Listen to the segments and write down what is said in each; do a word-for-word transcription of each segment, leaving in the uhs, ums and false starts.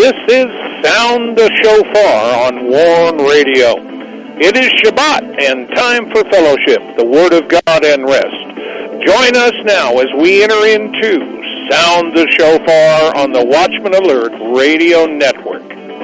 This is Sound the Shofar on Warn Radio. It is Shabbat and time for fellowship, the Word of God and rest. Join us now as we enter into Sound the Shofar on the Watchman Alert Radio Network.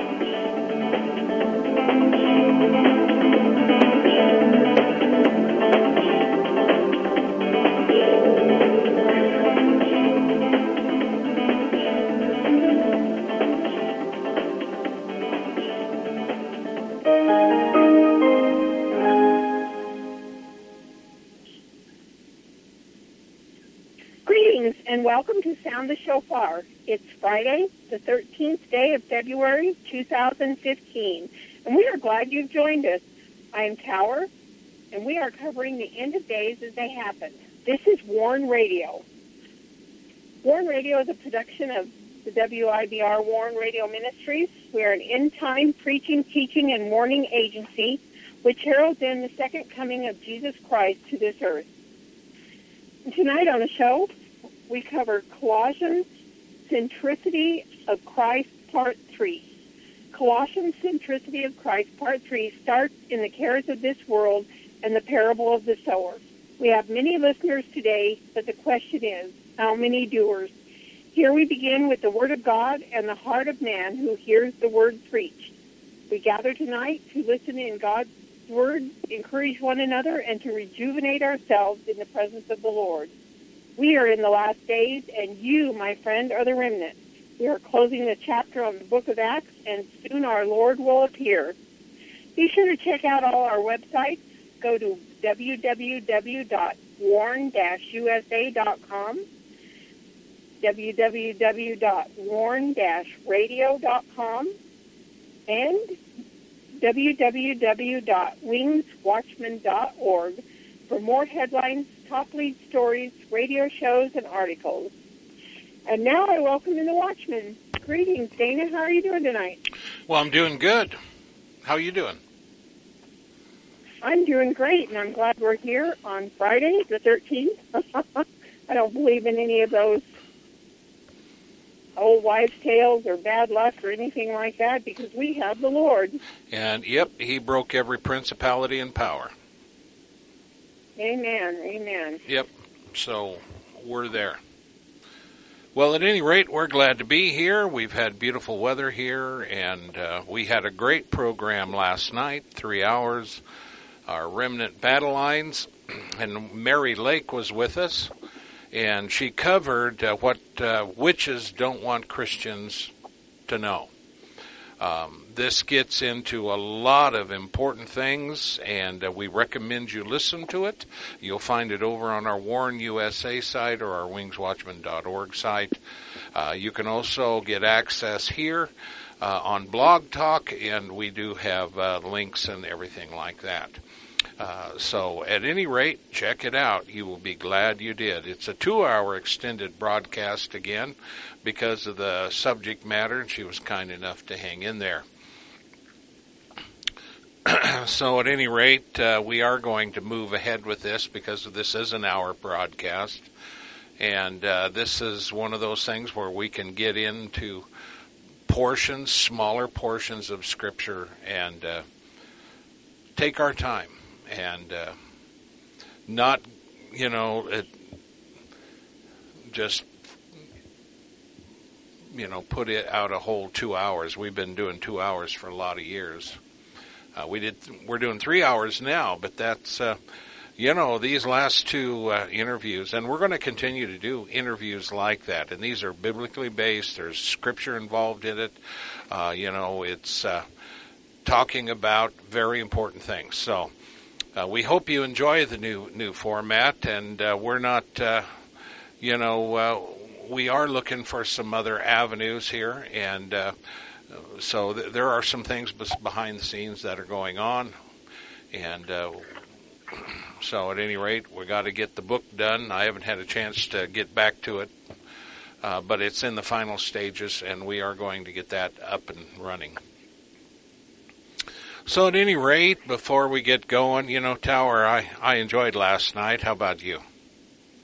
And welcome to Sound the Shofar. It's Friday, the thirteenth day of February, two thousand fifteen, and we are glad you've joined us. I am Tower, and we are covering the end of days as they happen. This is Warn Radio. Warn Radio is a production of the W I B R Warn Radio Ministries. We are an end-time preaching, teaching, and warning agency which heralds in the second coming of Jesus Christ to this earth. And tonight on the show, we cover Colossians Centricity of Christ, Part three. Colossians Centricity of Christ, Part three, starts in the cares of this world and the parable of the sower. We have many listeners today, but the question is, how many doers? Here we begin with the Word of God and the heart of man who hears the Word preached. We gather tonight to listen in God's Word, encourage one another, and to rejuvenate ourselves in the presence of the Lord. We are in the last days, and you, my friend, are the remnant. We are closing the chapter on the book of Acts, and soon our Lord will appear. Be sure to check out all our websites. Go to w w w dot warn dash u s a dot com, w w w dot warn dash radio dot com, and w w w dot wings watchman dot org for more headlines, top lead stories, radio shows, and articles. And now I welcome in the Watchman. Greetings, Dana. How are you doing tonight? Well, I'm doing good. How are you doing? I'm doing great, and I'm glad we're here on Friday, the thirteenth. I don't believe in any of those old wives' tales or bad luck or anything like that because we have the Lord. And, yep, he broke every principality and power. Amen, amen. Yep, so we're there. Well, at any rate, we're glad to be here. We've had beautiful weather here, and uh, we had a great program last night, three hours, our Remnant Battle Lines, and Mary Lake was with us, and she covered uh, what uh, witches don't want Christians to know. Um, this gets into a lot of important things, and uh, we recommend you listen to it. You'll find it over on our Warn U S A site or our wings watchman dot org site. Uh, you can also get access here uh, on Blog Talk, and we do have uh, links and everything like that. Uh, so at any rate, check it out. You will be glad you did. It's a two-hour extended broadcast again because of the subject matter, and she was kind enough to hang in there. So at any rate, uh, we are going to move ahead with this because this is an hour broadcast. And uh, this is one of those things where we can get into portions, smaller portions of Scripture, and uh, take our time. And uh, not, you know, it just, you know, put it out a whole two hours. We've been doing two hours for a lot of years. Uh, we did. We're doing three hours now, but that's, uh, you know, these last two uh, interviews, and we're going to continue to do interviews like that. And these are biblically based. There's Scripture involved in it. Uh, you know, it's uh, talking about very important things. So uh, we hope you enjoy the new new format, and uh, we're not, uh, you know, uh, we are looking for some other avenues here, and uh, so th- there are some things behind the scenes that are going on, and uh, so at any rate, we got to get the book done. I haven't had a chance to get back to it, uh, but it's in the final stages, and we are going to get that up and running. So at any rate, before we get going, you know, Tower, I, I enjoyed last night. How about you?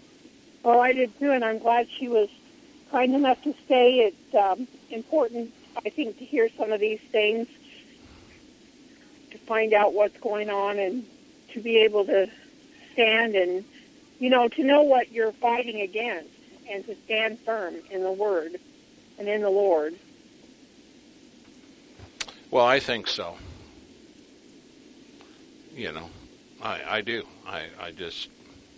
Well, I did too, and I'm glad she was kind enough to stay. It's um, important I think to hear some of these things, to find out what's going on and to be able to stand and, you know, to know what you're fighting against and to stand firm in the Word and in the Lord. Well, I think so. You know, I, I do. I, I just,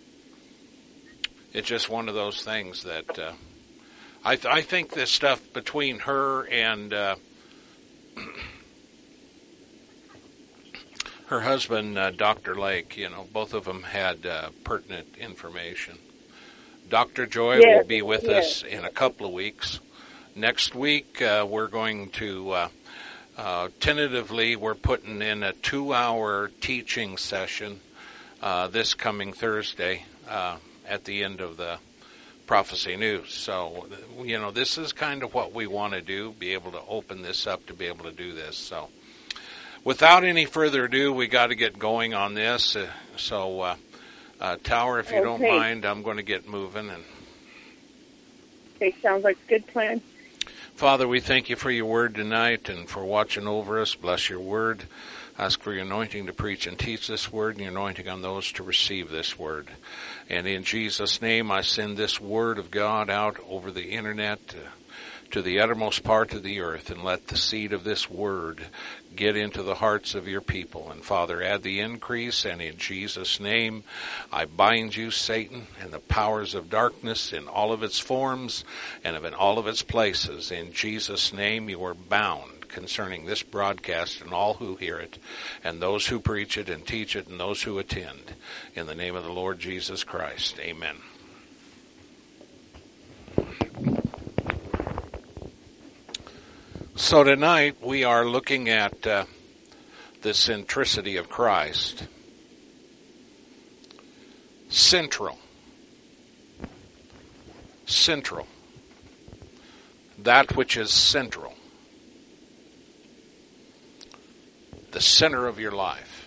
it's just one of those things that uh, I, th- I think this stuff between her and uh, her husband, uh, Doctor Lake, you know, both of them had uh, pertinent information. Doctor Joy yes, will be with yes. us in a couple of weeks. Next week, uh, we're going to, uh, uh, tentatively, we're putting in a two-hour teaching session uh, this coming Thursday uh, at the end of the Prophecy News. So, you know, this is kind of what we want to do, be able to open this up to be able to do this. So, without any further ado, we got to get going on this. Uh, so, uh, uh, Tower, if you okay. don't mind, I'm going to get moving. And okay, sounds like a good plan. Father, we thank you for your word tonight and for watching over us. Bless your word. Ask for your anointing to preach and teach this word and your anointing on those to receive this word. And in Jesus' name, I send this word of God out over the internet uh, to the uttermost part of the earth, and let the seed of this word get into the hearts of your people. And Father, add the increase, and in Jesus' name, I bind you, Satan, and the powers of darkness in all of its forms and in all of its places. In Jesus' name, you are bound concerning this broadcast and all who hear it, and those who preach it and teach it, and those who attend. In the name of the Lord Jesus Christ, amen. So tonight we are looking at uh, the centricity of Christ. Central. Central. That which is central. The center of your life.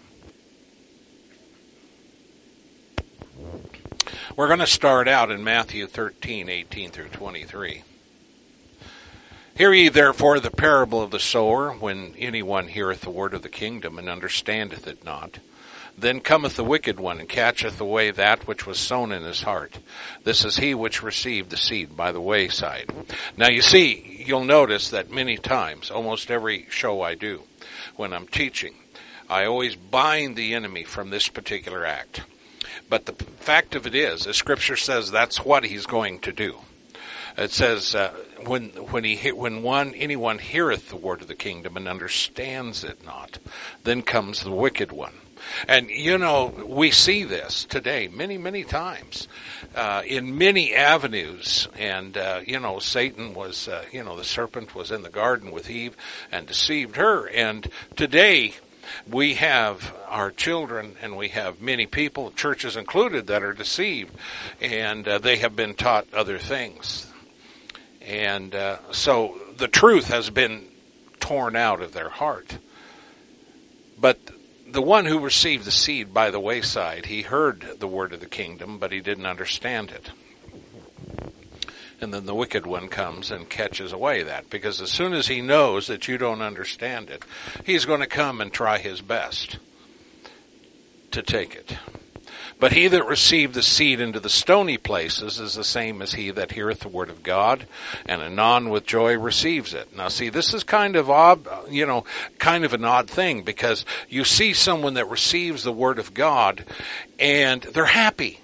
We're going to start out in Matthew thirteen, eighteen through twenty-three. Hear ye therefore the parable of the sower. When anyone heareth the word of the kingdom, and understandeth it not, then cometh the wicked one, and catcheth away that which was sown in his heart. This is he which received the seed by the wayside. Now you see, you'll notice that many times, almost every show I do, when I'm teaching, I always bind the enemy from this particular act. But the fact of it is, the Scripture says that's what he's going to do. It says, uh, when when he when one anyone heareth the word of the kingdom and understands it not, then comes the wicked one. And you know, we see this today many many times uh, in many avenues. And uh, you know, Satan was uh, you know the serpent was in the garden with Eve and deceived her. And today we have our children, and we have many people, churches included, that are deceived, and uh, they have been taught other things. And uh, so the truth has been torn out of their heart. But the one who received the seed by the wayside, he heard the word of the kingdom, but he didn't understand it. And then the wicked one comes and catches away that, because as soon as he knows that you don't understand it, he's going to come and try his best to take it. But he that received the seed into the stony places is the same as he that heareth the word of God, and anon with joy receives it. Now see, this is kind of odd, you know, kind of an odd thing, because you see someone that receives the word of God, and they're happy.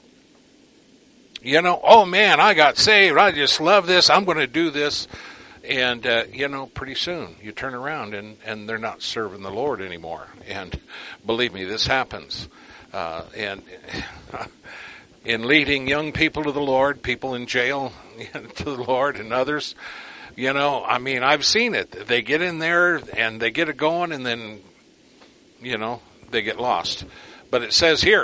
You know, oh man, I got saved, I just love this, I'm going to do this. And, uh, you know, pretty soon you turn around and, and they're not serving the Lord anymore. And believe me, this happens. Uh, and in leading young people to the Lord, people in jail to the Lord, and others, you know, I mean, I've seen it. They get in there and they get it going, and then, you know, they get lost. But it says here,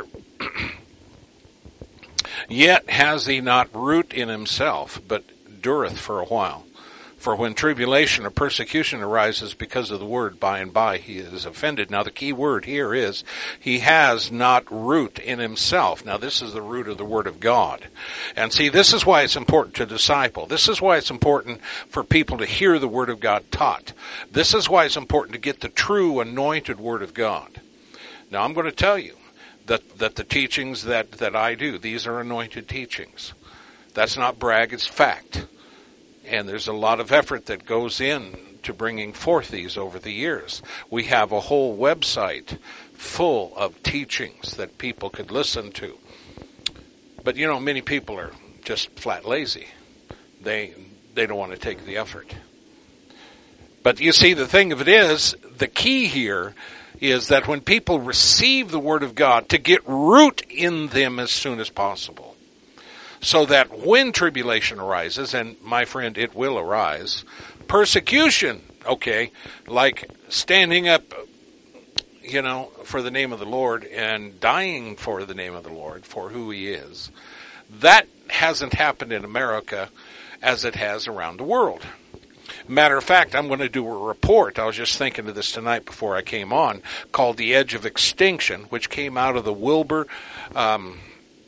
yet has he not root in himself, but dureth for a while. For when tribulation or persecution arises because of the word, by and by he is offended. Now the key word here is, he has not root in himself. Now this is the root of the word of God. And see, this is why it's important to disciple. This is why it's important for people to hear the word of God taught. This is why it's important to get the true anointed word of God. Now I'm going to tell you that, that the teachings that, that I do, these are anointed teachings. That's not brag, it's fact. And there's a lot of effort that goes in to bringing forth these over the years. We have a whole website full of teachings that people could listen to. But, you know, many people are just flat lazy. They they don't want to take the effort. But you see, the thing of it is, the key here is that when people receive the Word of God, to get root in them as soon as possible. So that when tribulation arises, and my friend, it will arise, persecution, okay, like standing up, you know, for the name of the Lord and dying for the name of the Lord, for who he is, that hasn't happened in America as it has around the world. Matter of fact, I'm going to do a report. I was just thinking of this tonight before I came on, called The Edge of Extinction, which came out of the Wilbur, um,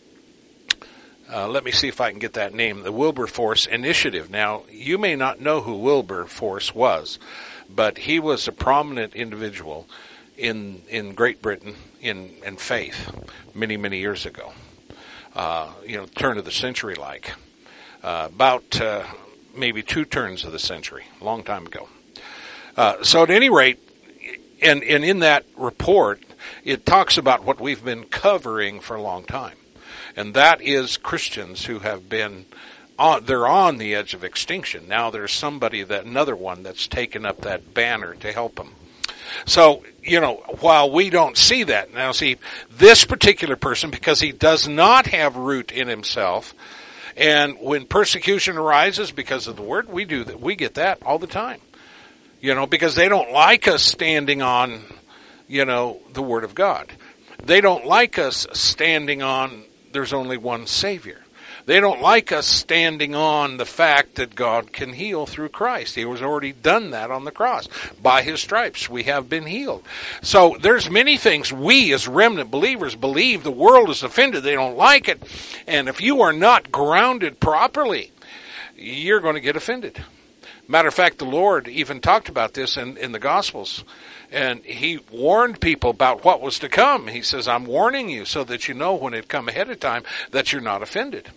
Uh, let me see if I can get that name, the Wilberforce Initiative. Now, you may not know who Wilberforce was, but he was a prominent individual in in Great Britain in, in faith many, many years ago. Uh, you know, turn of the century like. Uh, about uh, maybe two turns of the century, a long time ago. Uh, so at any rate, and, and in that report, it talks about what we've been covering for a long time. And that is Christians who have been, on, they're on the edge of extinction. Now there's somebody, that another one that's taken up that banner to help them. So, you know, while we don't see that, now see, this particular person, because he does not have root in himself, and when persecution arises because of the word, we do that, we get that all the time. You know, because they don't like us standing on, you know, the word of God. They don't like us standing on there's only one Savior. They don't like us standing on the fact that God can heal through Christ. He was already done that on the cross. By his stripes we have been healed. So there's many things we as remnant believers believe. The world is offended. They don't like it. And if you are not grounded properly, you're going to get offended. Matter of fact, the Lord even talked about this in, in the Gospels. And he warned people about what was to come. He says, I'm warning you so that you know when it come ahead of time that you're not offended.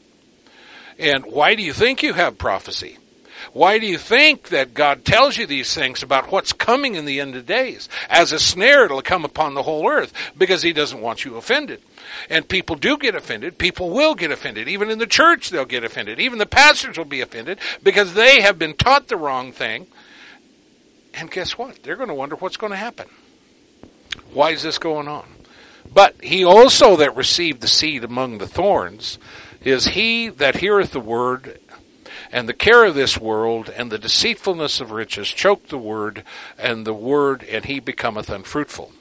And why do you think you have prophecy? Why do you think that God tells you these things about what's coming in the end of days? As a snare, it'll come upon the whole earth because he doesn't want you offended. And people do get offended. People will get offended. Even in the church, they'll get offended. Even the pastors will be offended because they have been taught the wrong thing. And guess what? They're going to wonder what's going to happen. Why is this going on? But he also that received the seed among the thorns is he that heareth the word, and the care of this world and the deceitfulness of riches choke the word, and the word, and he becometh unfruitful.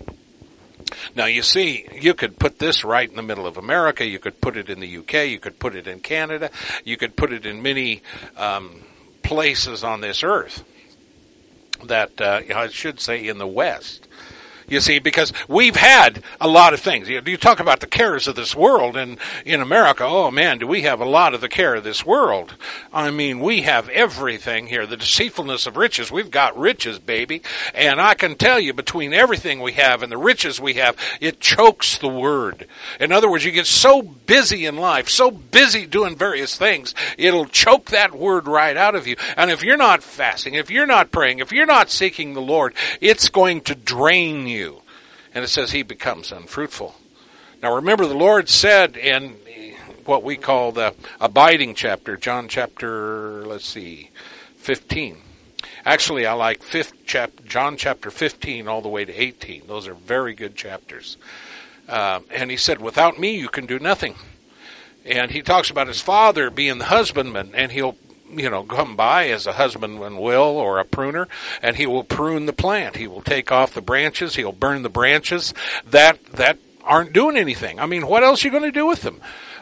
Now you see, you could put this right in the middle of America. You could put it in the U K. You could put it in Canada. You could put it in many um, places on this earth. That, uh, I should say, in the West. You see, because we've had a lot of things. You, you talk about the cares of this world, and in America, oh man, do we have a lot of the care of this world. I mean, we have everything here. The deceitfulness of riches. We've got riches, baby. And I can tell you, between everything we have and the riches we have, it chokes the word. In other words, you get so busy in life, so busy doing various things, it'll choke that word right out of you. And if you're not fasting, if you're not praying, if you're not seeking the Lord, it's going to drain you. You. And it says he becomes unfruitful. Now remember, the Lord said in what we call the abiding chapter, John chapter, let's see, fifteen. Actually, I like fifth chap, John chapter fifteen all the way to eighteen. Those are very good chapters. Uh, and he said, without me you can do nothing. And he talks about his Father being the husbandman, and he'll you know, come by as a husbandman will, or a pruner, and he will prune the plant. He will take off the branches. He'll burn the branches that that aren't doing anything. I mean, what else are you going to do with them?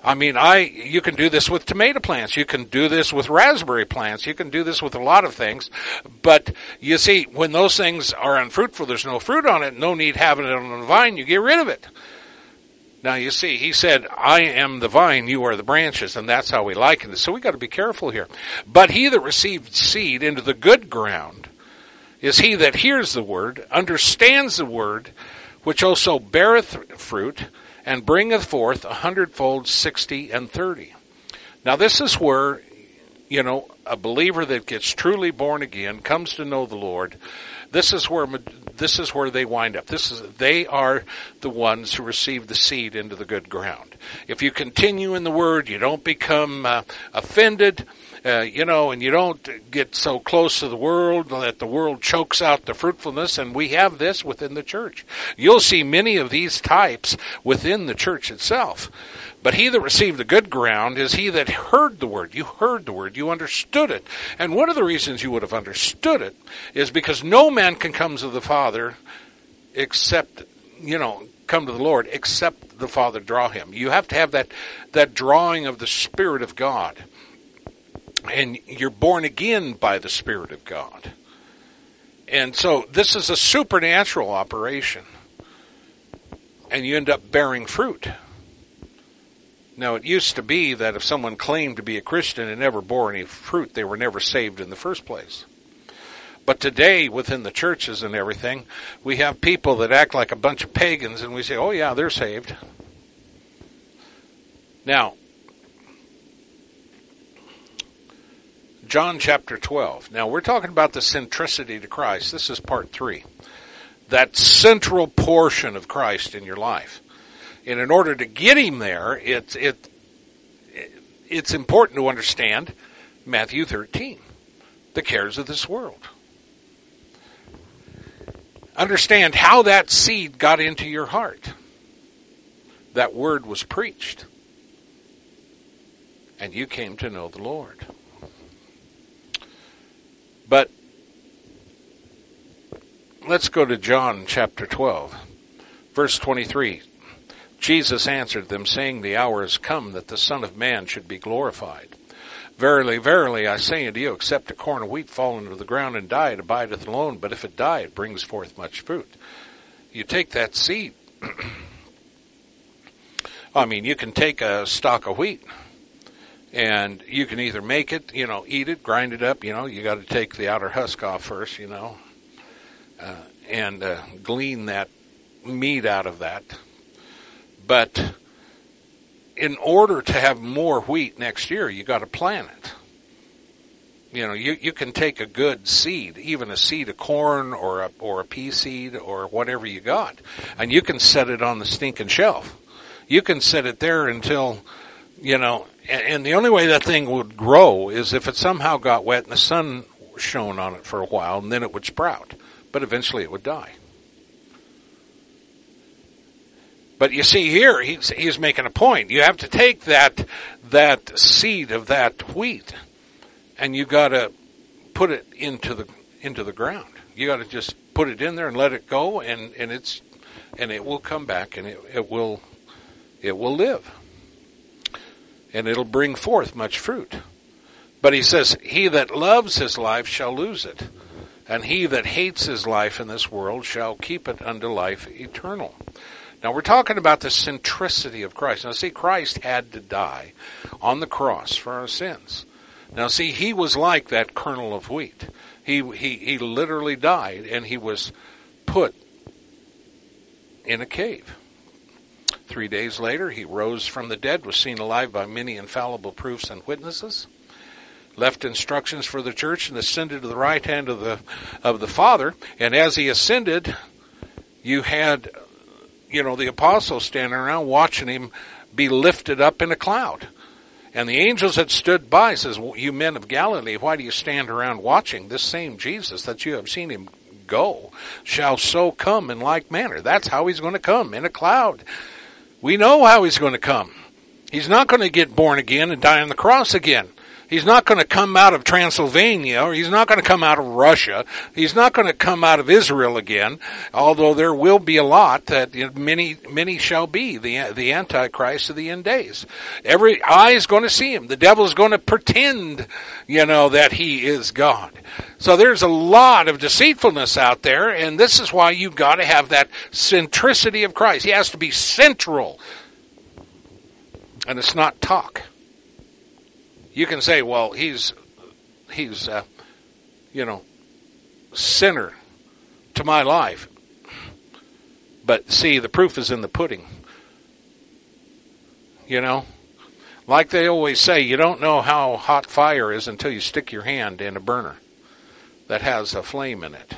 I mean, I you can do this with tomato plants. You can do this with raspberry plants. You can do this with a lot of things. But you see, when those things are unfruitful, there's no fruit on it, no need having it on the vine, you get rid of it. Now, you see, he said, I am the vine, you are the branches, and that's how we liken it. So we got to be careful here. But he that received seed into the good ground is he that hears the word, understands the word, which also beareth fruit, and bringeth forth a hundredfold, sixty, and thirty. Now, this is where, you know, a believer that gets truly born again, comes to know the Lord, this is where this is where they wind up. This is they are the ones who receive the seed into the good ground. If you continue in the word, you don't become uh, offended, uh, you know, and you don't get so close to the world that the world chokes out the fruitfulness. And we have this within the church. You'll see many of these types within the church itself. But he that received the good ground is he that heard the word. You heard the word. You understood it. And one of the reasons you would have understood it is because no man can come to the Father except, you know, come to the Lord except the Father draw him. You have to have that, that drawing of the Spirit of God. And you're born again by the Spirit of God. And so this is a supernatural operation. And you end up bearing fruit. Now, it used to be that if someone claimed to be a Christian and never bore any fruit, they were never saved in the first place. But today, within the churches and everything, we have people that act like a bunch of pagans, and we say, oh yeah, they're saved. Now, John chapter twelve. Now, we're talking about the centricity to Christ. This is part three. That central portion of Christ in your life. And in order to get him there, it's it, it's important to understand Matthew thirteen, the cares of this world. Understand how that seed got into your heart. That word was preached. And you came to know the Lord. But let's go to John chapter twelve, verse twenty-three. Jesus answered them, saying, the hour is come that the Son of Man should be glorified. Verily, verily, I say unto you, except a corn of wheat fall into the ground and die, it abideth alone. But if it die, it brings forth much fruit. You take that seed. I mean, you can take a stalk of wheat, and you can either make it, you know, eat it, grind it up. You know, you got to take the outer husk off first, you know, uh, and uh, glean that meat out of that. But in order to have more wheat next year, you got to plant it. You know, you, you can take a good seed, even a seed of corn or a, or a pea seed or whatever you got, and you can set it on the stinking shelf. You can set it there until, you know, and, and the only way that thing would grow is if it somehow got wet and the sun shone on it for a while, and then it would sprout. But eventually it would die. But you see here, he's, he's making a point. You have to take that that seed of that wheat, and you got to put it into the into the ground. You got to just put it in there and let it go, and, and it's and it will come back, and it, it will it will live, and it'll bring forth much fruit. But he says, "He that loves his life shall lose it, and he that hates his life in this world shall keep it unto life eternal." Now, we're talking about the centricity of Christ. Now, see, Christ had to die on the cross for our sins. Now, see, he was like that kernel of wheat. He, he, he literally died, and he was put in a cave. Three days later, he rose from the dead, was seen alive by many infallible proofs and witnesses, left instructions for the church, and ascended to the right hand of the, of the Father. And as he ascended, you had, you know, the apostles standing around watching him be lifted up in a cloud. And the angels that stood by says, well, you men of Galilee, why do you stand around watching? This same Jesus that you have seen him go shall so come in like manner. That's how he's going to come, in a cloud. We know how he's going to come. He's not going to get born again and die on the cross again. He's not going to come out of Transylvania, or he's not going to come out of Russia. He's not going to come out of Israel again, although there will be a lot that many, many shall be the the Antichrist of the end days. Every eye is going to see him. The devil is going to pretend, you know, that he is God. So there's a lot of deceitfulness out there, and this is why you've got to have that centricity of Christ. He has to be central, and it's not talk. You can say, well, he's, he's, uh, you know, center to my life. But see, the proof is in the pudding. You know, like they always say, you don't know how hot fire is until you stick your hand in a burner that has a flame in it.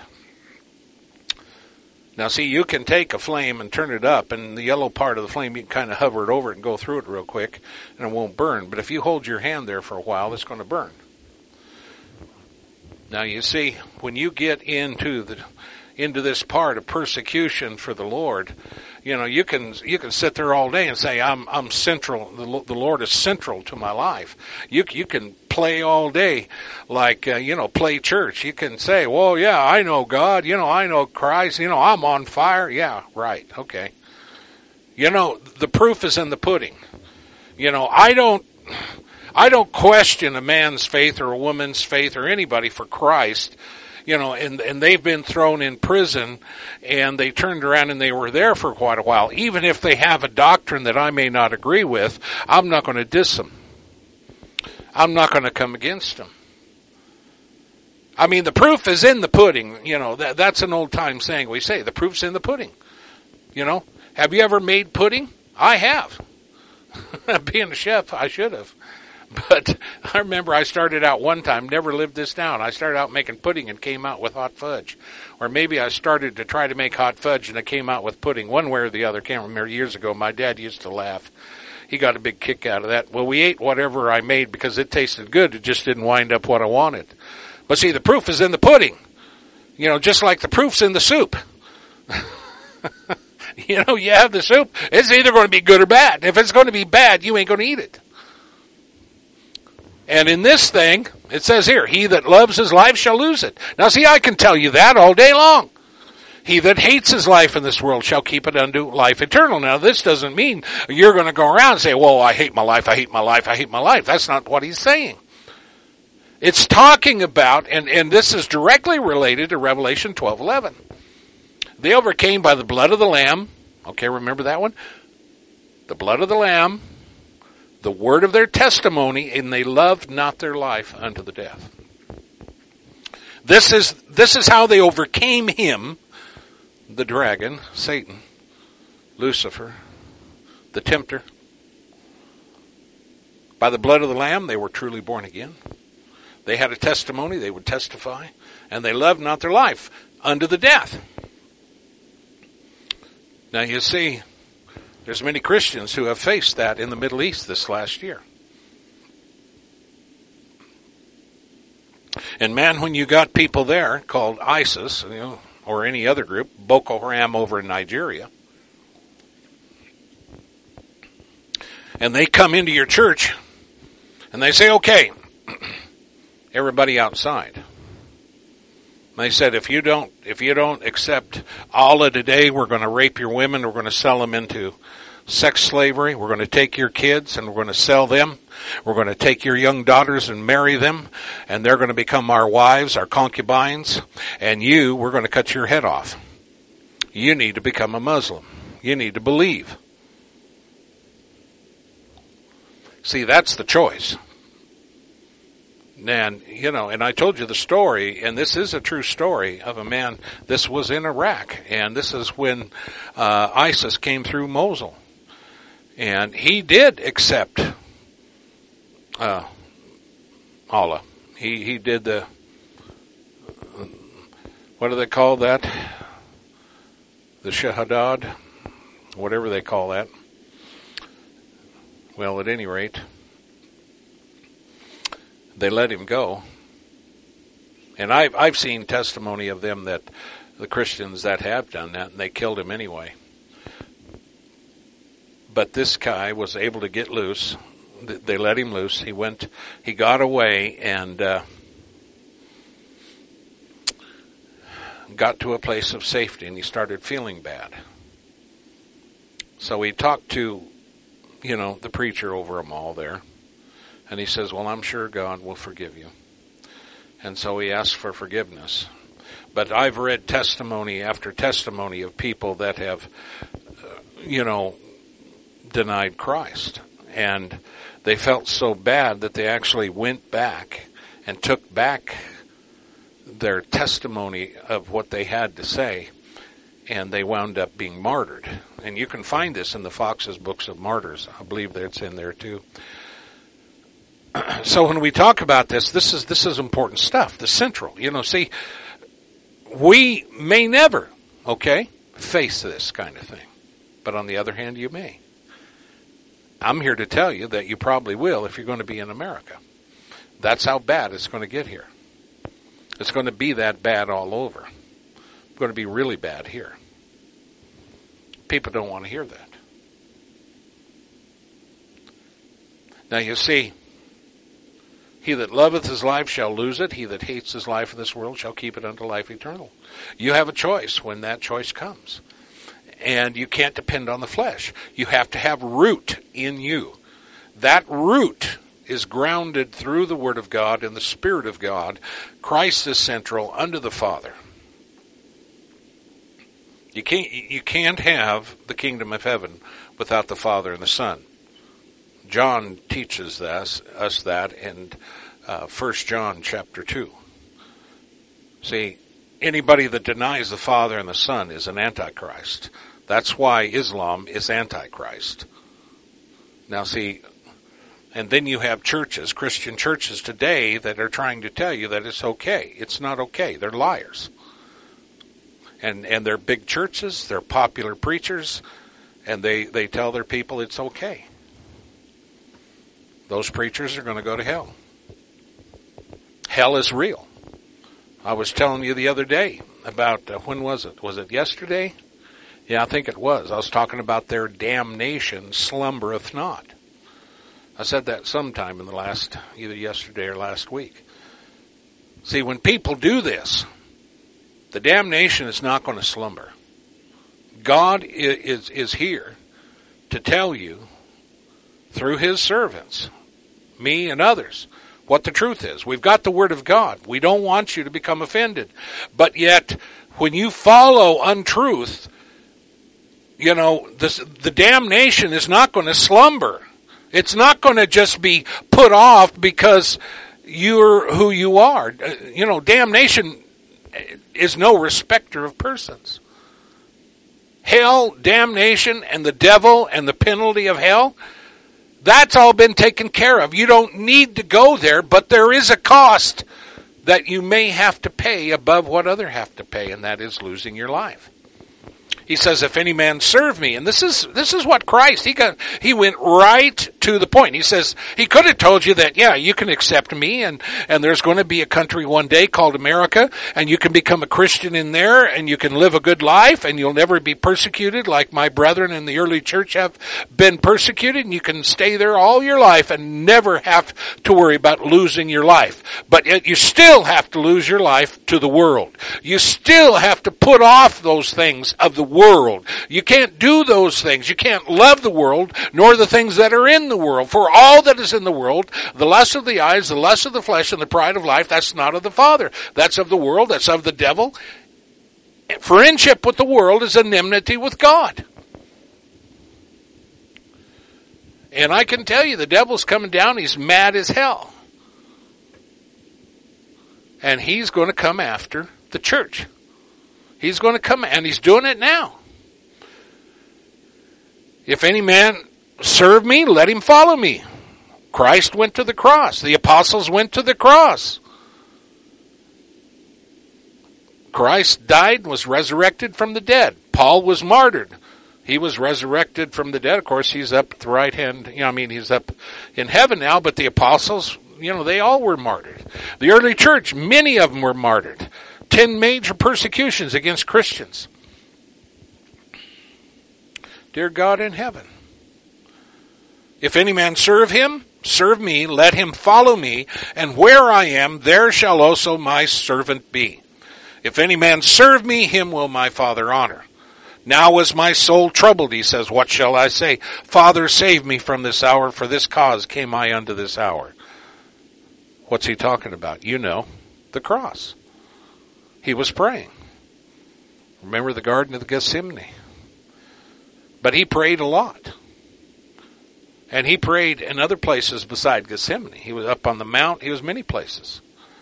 Now, see, you can take a flame and turn it up, and the yellow part of the flame, you can kind of hover it over it and go through it real quick, and it won't burn. But if you hold your hand there for a while, it's going to burn. Now, you see, when you get into the into this part of persecution for the Lord, you know, you can you can sit there all day and say, I'm I'm central. The, the Lord is central to my life. You you can play all day, like uh, you know, play church. You can say, well, yeah, I know God. You know, I know Christ. You know, I'm on fire. Yeah, right. Okay. You know, the proof is in the pudding. You know, I don't I don't question a man's faith or a woman's faith or anybody for Christ. You know, and, and they've been thrown in prison, and they turned around and they were there for quite a while. Even if they have a doctrine that I may not agree with, I'm not going to diss them. I'm not going to come against them. I mean, the proof is in the pudding. You know, that, that's an old-time saying we say. The proof's in the pudding. You know, have you ever made pudding? I have. Being a chef, I should have. But I remember I started out one time, never lived this down. I started out making pudding and came out with hot fudge. Or maybe I started to try to make hot fudge and I came out with pudding, one way or the other. Can't remember. Years ago, my dad used to laugh. He got a big kick out of that. Well, we ate whatever I made because it tasted good. It just didn't wind up what I wanted. But see, the proof is in the pudding. You know, just like the proof's in the soup. You know, you have the soup, it's either going to be good or bad. If it's going to be bad, you ain't going to eat it. And in this thing, it says here, he that loves his life shall lose it. Now see, I can tell you that all day long. He that hates his life in this world shall keep it unto life eternal. Now this doesn't mean you're going to go around and say, well, I hate my life, I hate my life, I hate my life. That's not what he's saying. It's talking about, and, and this is directly related to Revelation twelve eleven. They overcame by the blood of the Lamb. Okay, remember that one? The blood of the Lamb, the word of their testimony, and they loved not their life unto the death. This is this is how they overcame him, the dragon, Satan, Lucifer, the tempter. By the blood of the Lamb, they were truly born again. They had a testimony, they would testify, and they loved not their life unto the death. Now you see, there's many Christians who have faced that in the Middle East this last year. And man, when you got people there called ISIS, you know, or any other group, Boko Haram over in Nigeria, and they come into your church and they say, okay, everybody outside. They said, if you don't, if you don't accept Allah today, we're going to rape your women. We're going to sell them into sex slavery. We're going to take your kids and we're going to sell them. We're going to take your young daughters and marry them, and they're going to become our wives, our concubines. And you, we're going to cut your head off. You need to become a Muslim. You need to believe. See, that's the choice. And, you know, and I told you the story, and this is a true story of a man. This was in Iraq, and this is when uh, ISIS came through Mosul. And he did accept uh, Allah. He, he did the, what do they call that? The Shahadad, whatever they call that. Well, at any rate, they let him go. And I've, I've seen testimony of them, that the Christians that have done that, and they killed him anyway. But this guy was able to get loose, they let him loose. He went, he got away and uh, got to a place of safety, and he started feeling bad. So he talked to, you know, the preacher over a mall there, and he says, well, I'm sure God will forgive you. And so he asked for forgiveness. But I've read testimony after testimony of people that have, uh, you know, denied Christ. And they felt so bad that they actually went back and took back their testimony of what they had to say, and they wound up being martyred. And you can find this in the Fox's Books of Martyrs. I believe that it's in there too. So when we talk about this, this is this is important stuff. The central, you know, see, we may never, okay, face this kind of thing. But on the other hand, you may. I'm here to tell you that you probably will if you're going to be in America. That's how bad it's going to get here. It's going to be that bad all over. It's going to be really bad here. People don't want to hear that. Now you see, he that loveth his life shall lose it. He that hates his life in this world shall keep it unto life eternal. You have a choice when that choice comes. And you can't depend on the flesh. You have to have root in you. That root is grounded through the Word of God and the Spirit of God. Christ is central unto the Father. You can't, you can't have the kingdom of heaven without the Father and the Son. John teaches us, us that in uh, First John chapter two. See, anybody that denies the Father and the Son is an Antichrist. That's why Islam is Antichrist. Now see, and then you have churches, Christian churches today, that are trying to tell you that it's okay. It's not okay. They're liars. And and they're big churches, they're popular preachers, and they, they tell their people it's okay. Those preachers are going to go to hell. Hell is real. I was telling you the other day about, uh, when was it? Was it yesterday? Yeah, I think it was. I was talking about their damnation slumbereth not. I said that sometime in the last, either yesterday or last week. See, when people do this, the damnation is not going to slumber. God is, is here to tell you, through his servants, me and others, what the truth is. We've got the Word of God. We don't want you to become offended. But yet, when you follow untruth, you know, this, the damnation is not going to slumber. It's not going to just be put off because you're who you are. You know, damnation is no respecter of persons. Hell, damnation, and the devil, and the penalty of hell, that's all been taken care of. You don't need to go there, but there is a cost that you may have to pay above what others have to pay, and that is losing your life. He says, if any man serve me, and this is this is what Christ, he got, he went right to the point. He says, he could have told you that, yeah, you can accept me, and, and there's going to be a country one day called America, and you can become a Christian in there, and you can live a good life, and you'll never be persecuted like my brethren in the early church have been persecuted, and you can stay there all your life and never have to worry about losing your life. But yet you still have to lose your life to the world. You still have to put off those things of the world. world. You can't do those things. You can't love the world, nor the things that are in the world. For all that is in the world, the lust of the eyes, the lust of the flesh, and the pride of life, that's not of the Father. That's of the world. That's of the devil. Friendship with the world is enmity with God. And I can tell you, the devil's coming down. He's mad as hell. And he's going to come after the church. He's going to come, and he's doing it now. If any man serve me, let him follow me. Christ went to the cross. The apostles went to the cross. Christ died and was resurrected from the dead. Paul was martyred. He was resurrected from the dead. Of course, he's up at the right hand. You know, I mean, he's up in heaven now, but the apostles, you know, they all were martyred. The early church, many of them were martyred. Ten major persecutions against Christians. Dear God in heaven, If any man serve him, serve me, let him follow me, and where I am, there shall also my servant be. If any man serve me, him will my Father honor. Now is my soul troubled, he says, what shall I say? Father, save me from this hour, for this cause came I unto this hour. What's he talking about? You know, the cross. He was praying. Remember the Garden of Gethsemane? But he prayed a lot. And he prayed in other places beside Gethsemane. He was up on the mount. He was many places.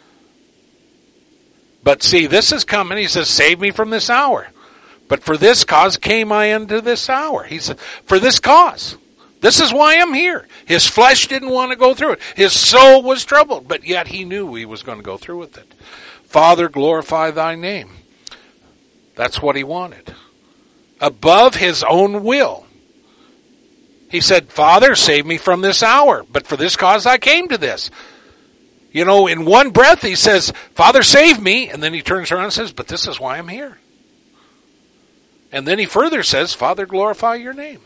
But see, this is coming. He says, save me from this hour. But for this cause came I unto this hour. He said, for this cause. This is why I'm here. His flesh didn't want to go through it. His soul was troubled, but yet he knew he was going to go through with it. Father, glorify thy name. That's what he wanted. Above his own will. He said, Father, save me from this hour, but for this cause I came to this. You know, in one breath he says, Father, save me, and then he turns around and says, but this is why I'm here. And then he further says, Father, glorify your name.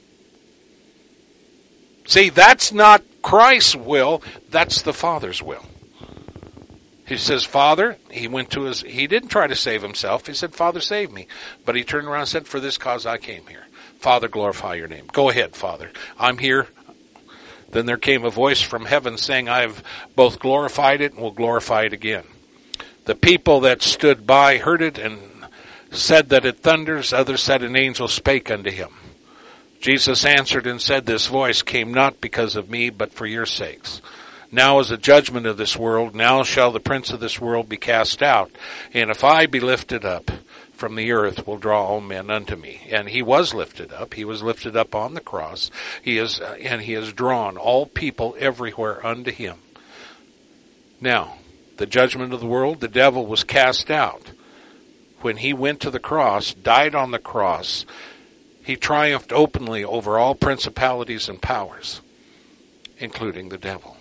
See, that's not Christ's will, that's the Father's will. He says, Father, he went to his, he didn't try to save himself. He said, Father, save me. But he turned around and said, for this cause I came here. Father, glorify your name. Go ahead, Father. I'm here. Then there came a voice from heaven saying, I have both glorified it and will glorify it again. The people that stood by heard it and said that it thunders. Others said an angel spake unto him. Jesus answered and said, this voice came not because of me, but for your sakes. Now is the judgment of this world. Now shall the prince of this world be cast out. And if I be lifted up from the earth, will draw all men unto me. And he was lifted up. He was lifted up on the cross. He is, uh, and he has drawn all people everywhere unto him. Now, the judgment of the world, the devil was cast out. When he went to the cross, died on the cross, he triumphed openly over all principalities and powers, including the devil.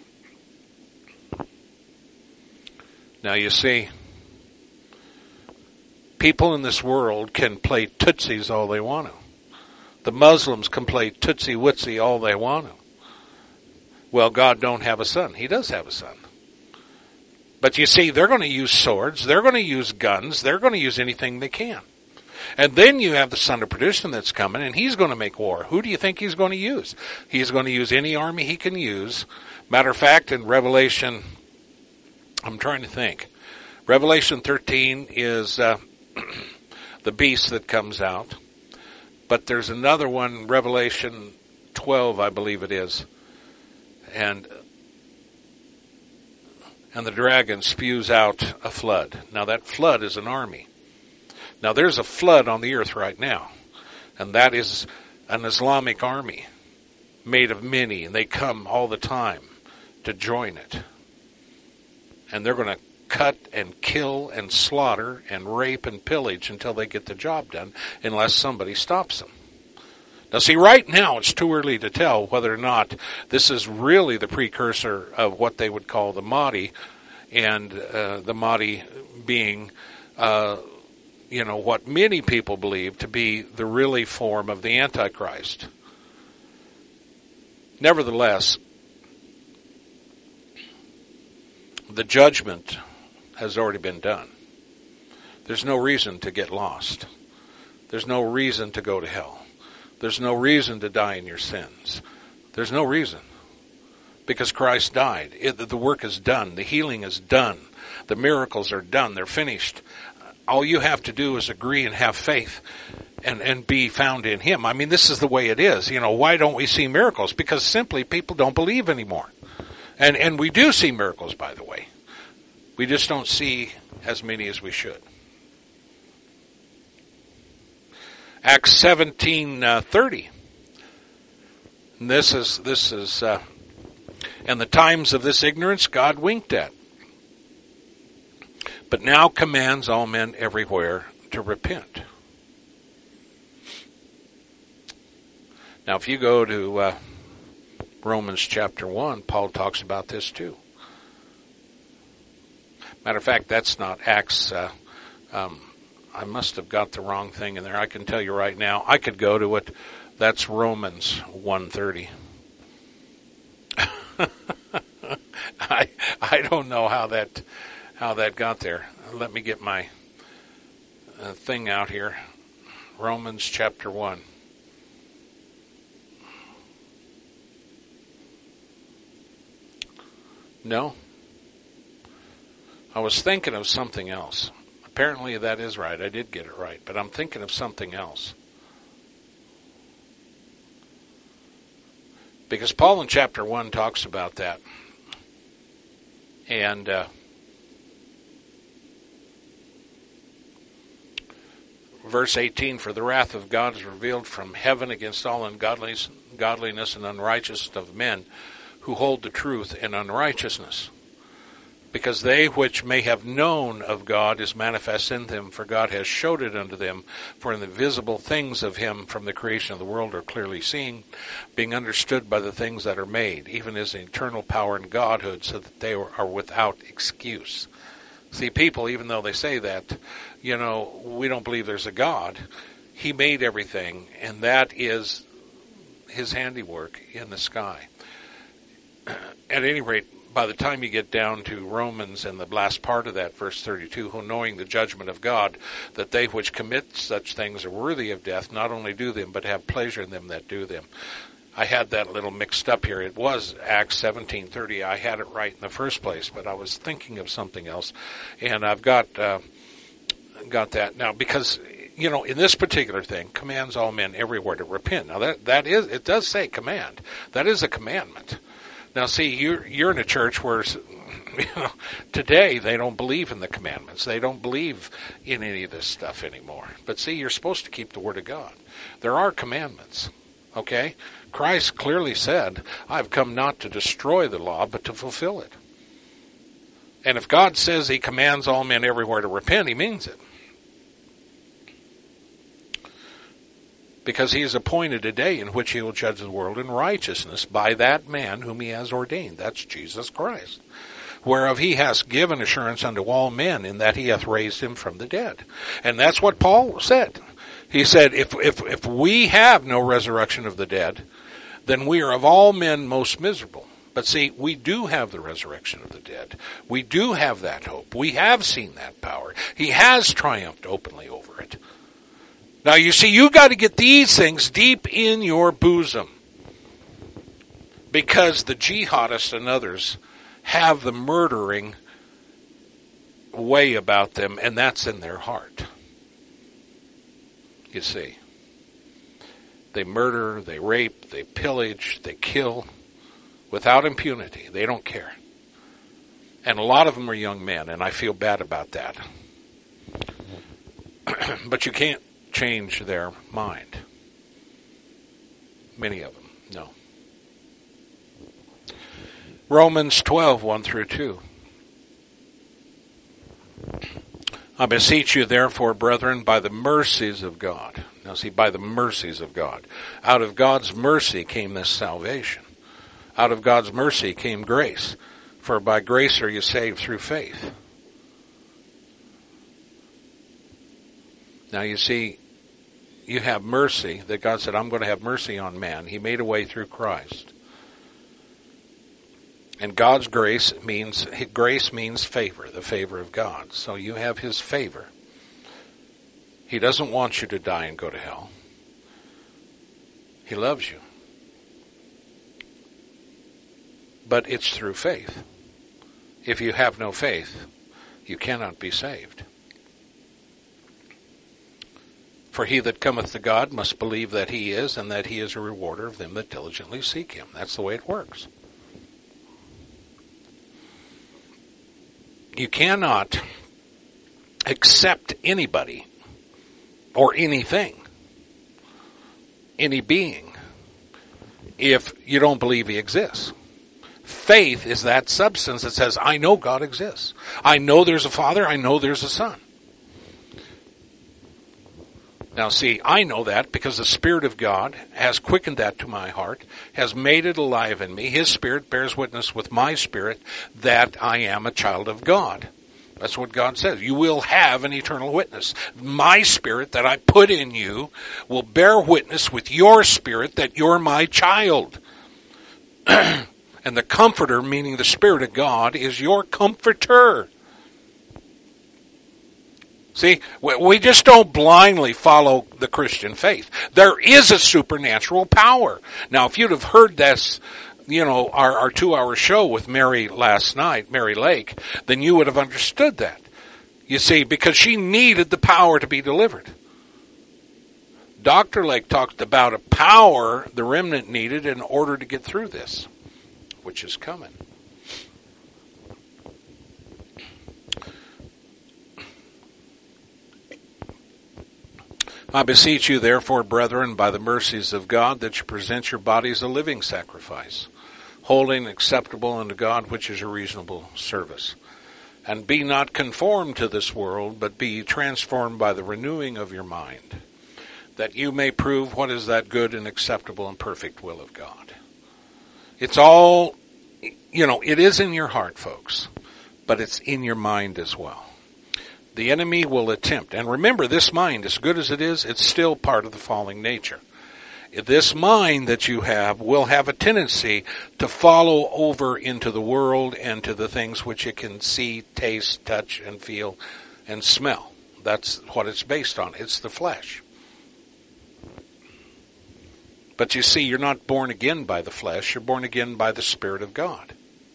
Now you see, people in this world can play tootsies all they want to. The Muslims can play tootsie-wootsy all they want to. Well, God don't have a son. He does have a son. But you see, they're going to use swords. They're going to use guns. They're going to use anything they can. And then you have the son of perdition that's coming, and he's going to make war. Who do you think he's going to use? He's going to use any army he can use. Matter of fact, in Revelation, I'm trying to think. Revelation thirteen is uh, the beast that comes out. But there's another one, Revelation twelve, I believe it is. And and the dragon spews out a flood. Now that flood is an army. Now there's a flood on the earth right now. And that is an Islamic army made of many. And they come all the time to join it. And they're going to cut and kill and slaughter and rape and pillage until they get the job done, unless somebody stops them. Now see, right now it's too early to tell whether or not this is really the precursor of what they would call the Mahdi, and uh, the Mahdi being, uh, you know, what many people believe to be the really form of the Antichrist. Nevertheless, the judgment has already been done. There's no reason to get lost. There's no reason to go to hell. There's no reason to die in your sins. There's no reason. Because Christ died. It, the work is done. The healing is done. The miracles are done. They're finished. All you have to do is agree and have faith and, and be found in Him. I mean, this is the way it is. You know, why don't we see miracles? Because simply people don't believe anymore. And and we do see miracles, by the way. We just don't see as many as we should. Acts seventeen thirty. And this is this is uh, and the times of this ignorance God winked at, but now commands all men everywhere to repent. Now, if you go to uh, Romans chapter one, Paul talks about this too. Matter of fact, that's not Acts. Uh, um, I must have got the wrong thing in there. I can tell you right now. I could go to it. That's Romans one thirty. I don't know how that how that got there. Let me get my uh, thing out here. Romans chapter one. No. I was thinking of something else. Apparently that is right. I did get it right. But I'm thinking of something else. Because Paul in chapter one talks about that. And uh, verse eighteen, for the wrath of God is revealed from heaven against all ungodliness, godliness and unrighteousness of men who hold the truth in unrighteousness. Because they which may have known of God is manifest in them, for God has showed it unto them. For in the visible things of him from the creation of the world are clearly seen, being understood by the things that are made, even as eternal power and Godhood, so that they are without excuse. See, people, even though they say that, you know, we don't believe there's a God, he made everything, and that is his handiwork in the sky. At any rate, by the time you get down to Romans and the last part of that, verse thirty-two, who knowing the judgment of God, that they which commit such things are worthy of death, not only do them, but have pleasure in them that do them. I had that a little mixed up here. It was Acts seventeen thirty. I had it right in the first place, but I was thinking of something else. And I've got, uh, got that now because, you know, in this particular thing, commands all men everywhere to repent. Now that, that is, it does say command. That is a commandment. Now, see, you're, you're in a church where, you know, today they don't believe in the commandments. They don't believe in any of this stuff anymore. But see, you're supposed to keep the Word of God. There are commandments, okay? Christ clearly said, I've come not to destroy the law, but to fulfill it. And if God says he commands all men everywhere to repent, he means it. Because he has appointed a day in which he will judge the world in righteousness by that man whom he has ordained. That's Jesus Christ. Whereof he has given assurance unto all men, in that he hath raised him from the dead. And that's what Paul said. He said, if, if, if we have no resurrection of the dead, then we are of all men most miserable. But see, we do have the resurrection of the dead. We do have that hope. We have seen that power. He has triumphed openly over it. Now, you see, you got to get these things deep in your bosom, because the jihadists and others have the murdering way about them, and that's in their heart. You see, they murder, they rape, they pillage, they kill without impunity. They don't care. And a lot of them are young men, and I feel bad about that. But you can't change their mind. Many of them, no. Romans twelve, one through two. I beseech you, therefore, brethren, by the mercies of God. Now see, by the mercies of God. Out of God's mercy came this salvation. Out of God's mercy came grace. For by grace are you saved through faith. Now you see, you have mercy, that God said, I'm going to have mercy on man. He made a way through Christ. And God's grace means, grace means favor, the favor of God. So you have his favor. He doesn't want you to die and go to hell. He loves you. But it's through faith. If you have no faith, you cannot be saved. For he that cometh to God must believe that he is, and that he is a rewarder of them that diligently seek him. That's the way it works. You cannot accept anybody or anything, any being, if you don't believe he exists. Faith is that substance that says, I know God exists. I know there's a Father. I know there's a Son. Now see, I know that because the Spirit of God has quickened that to my heart, has made it alive in me. His Spirit bears witness with my spirit that I am a child of God. That's what God says. You will have an eternal witness. My Spirit that I put in you will bear witness with your spirit that you're my child. And the Comforter, meaning the Spirit of God, is your comforter. See, we just don't blindly follow the Christian faith. There is a supernatural power. Now, if you'd have heard this, you know, our, our two-hour show with Mary last night, Mary Lake, then you would have understood that. You see, because she needed the power to be delivered. Doctor Lake talked about a power the remnant needed in order to get through this, which is coming. I beseech you, therefore, brethren, by the mercies of God, that you present your bodies a living sacrifice, holy and acceptable unto God, which is a reasonable service. And be not conformed to this world, but be transformed by the renewing of your mind, that you may prove what is that good and acceptable and perfect will of God. It's all, you know, it is in your heart, folks, but it's in your mind as well. The enemy will attempt, and remember, this mind, as good as it is, it's still part of the falling nature. This mind that you have will have a tendency to follow over into the world and to the things which it can see, taste, touch, and feel, and smell. That's what it's based on. It's the flesh. But you see, you're not born again by the flesh. You're born again by the Spirit of God.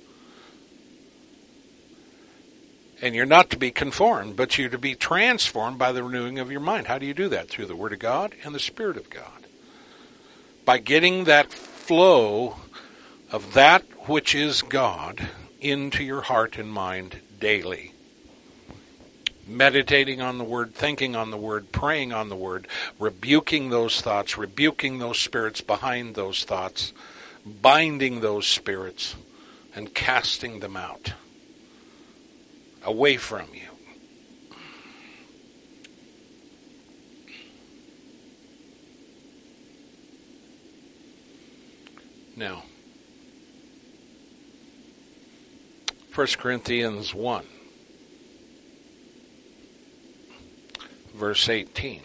And you're not to be conformed, but you're to be transformed by the renewing of your mind. How do you do that? Through the Word of God and the Spirit of God. By getting that flow of that which is God into your heart and mind daily. Meditating on the Word, thinking on the Word, praying on the Word, rebuking those thoughts, rebuking those spirits behind those thoughts, binding those spirits, and casting them out. Away from you. Now, First Corinthians one, verse eighteen.